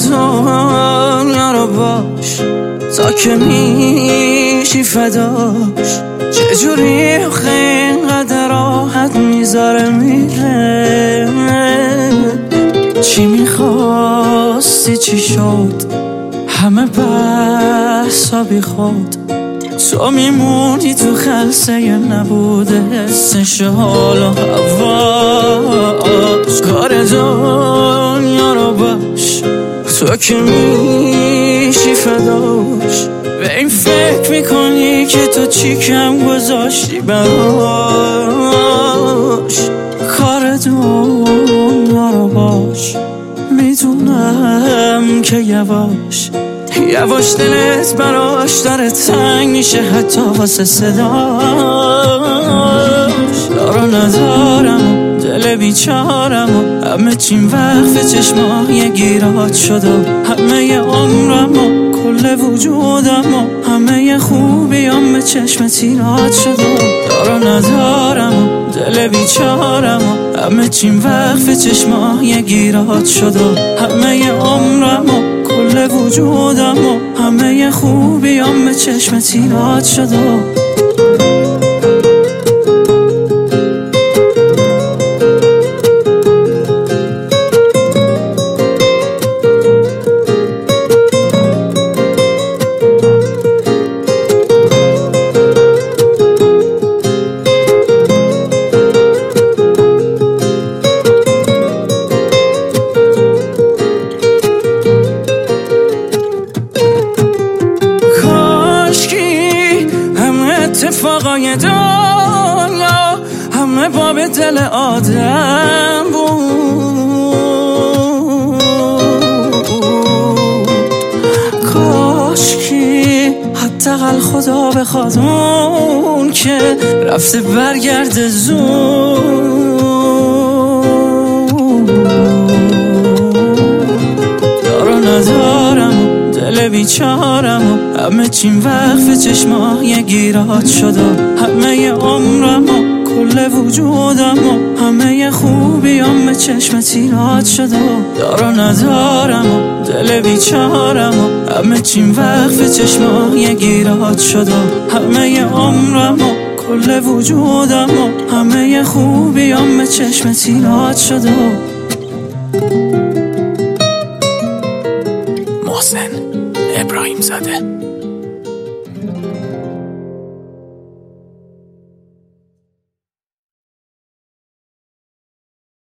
دنیا رو باش تا که میشی فداش. چجوری اینقدر راحت میذاره میره؟ چی میخواستی چی شد؟ همه بحثا بی خود. تو میمونی تو خلسه نبوده حسش حال و هواش. کار دنیا رو باش تو که میشی فداش. به این فکر میکنی که تو چی کم گذاشتی براش. کار دنیا رو باش میدونم که یواش یواش دلت براش داره تنگ میشه حتی واسه صداش. دارو ندارم دل بیچارم و همه چیم وقف چشمای گیرات شد و همه عمرم و کل وجودم و همه خوبیام به چشم تیرات شد و دارو ندارم دل بیچارم و همه چیم وقف چشمای گیرات شد و همه عمرم و کل وجودم و همه خوبیام به چشم تیرات شد و اتفاقای دنیا همه باب دل آدم بود. کاشکی حداقل خدا بخواد اون که رفته برگرده زود. دارو ندارم دل بیچارم و همه چیم وقف چشمای گیرات شد و همه عمرم و کل وجودم و همه خوبیام به چشم تیرات شد و دارو ندارم دل بیچارم و همه چیم وقف چشمای گیرات شد و همه عمرم و کل وجودم و همه خوبیام به چشم تیرات شد و محسن ابراهیم زاده.